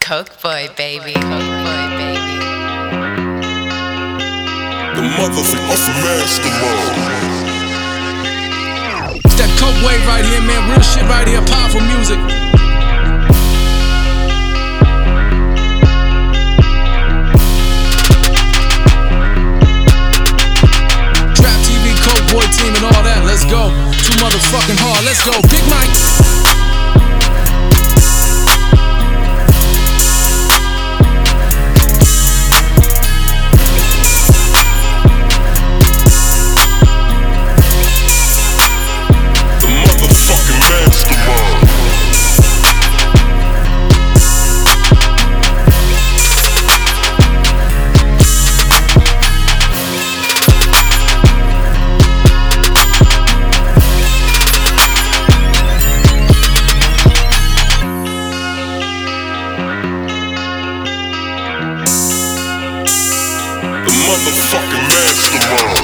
Coke boy, baby. Coke boy, baby. The motherfucking mastermind. It's that Coke wave right here, man. Real shit right here. Powerful music. Trap TV, Coke boy team and all that. Let's go. Too motherfucking hard. Let's go. Big Mike. Motherfucking mastermind.